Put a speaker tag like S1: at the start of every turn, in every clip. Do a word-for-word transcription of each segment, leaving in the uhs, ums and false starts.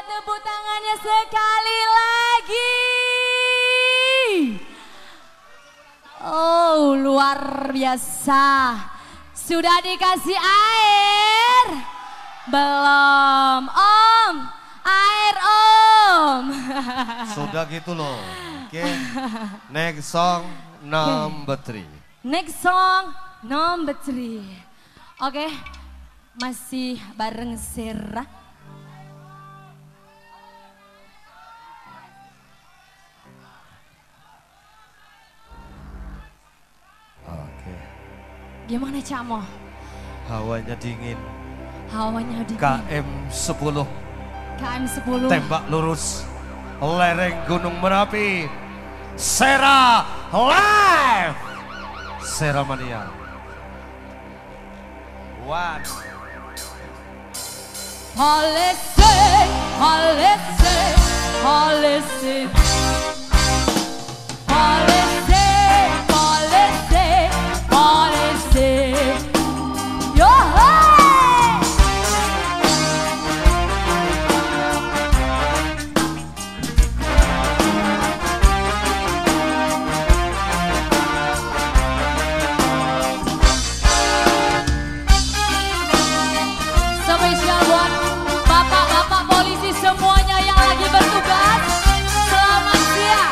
S1: tepuk tangannya sekali lagi. Oh, luar biasa. Sudah dikasih air? Belum. Om, air om.
S2: Sudah gitu loh. Oke. Okay. Next song number three.
S1: Next song number three. Oke. Okay. Masih bareng Sera.
S2: Oke.
S1: Gimana Camo?
S2: Hawanya dingin.
S1: Hawanya dingin.
S2: K M sepuluh.
S1: K M sepuluh.
S2: Tembak lurus. Lereng Gunung Merapi. Sera live. Sera Mania. One.
S1: Polisi, polisi, polisi. Polisi, polisi, polisi. Yo hey! Spesial buat bapak-bapak polisi semuanya yang lagi bertugas. Selamat siang.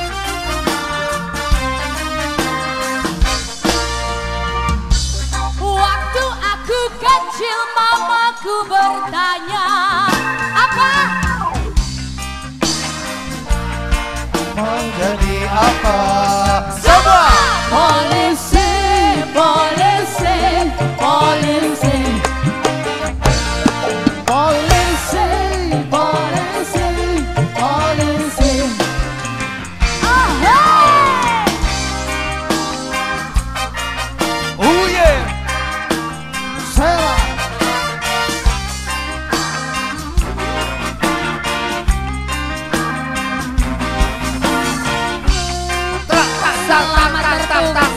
S1: Waktu aku kecil mamaku bertanya, apa?
S2: Mau jadi apa?
S1: Semua polisi, polisi, polisi. Polisi, polisi, polisi. Oh, hey!
S2: Oh yeah.
S1: Sera. Selamat bertugas.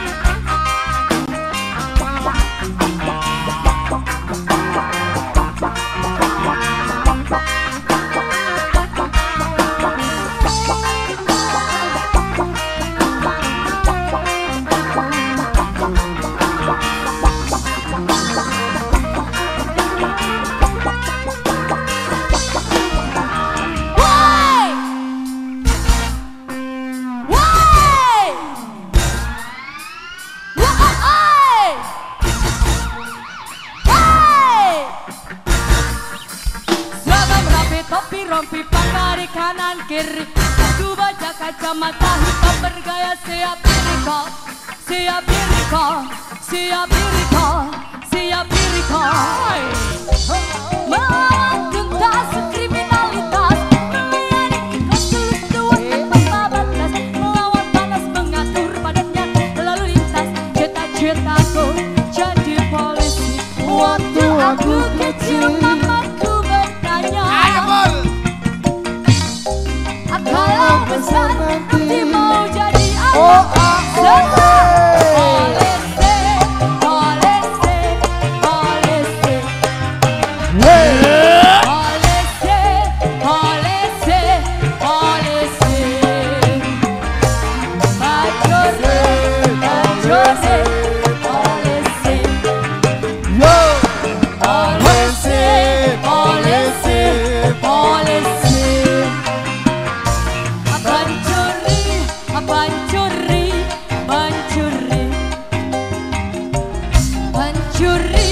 S1: Topi rompi pangkari kanan kiri. Aku baca kacamata hitam bergaya siap diriko. Siap diriko, siap diriko, siap diriko. Melawan tuntas kriminalitas, melayani ikhlas tulus tuan tanpa batas. Melawan panas mengatur padatnya lalu lintas. Cita-citaku jadi polisi. Waktu aku kecil mamaku bertanya, kalau besar nanti mau jadi apa? Oh, semua polisi, polisi, polisi. Polisi, polisi, polisi. Bajuri, bajuri, polisi. Yo, polisi, polisi, polisi. Bancuri, bancuri, bancuri, bancuri.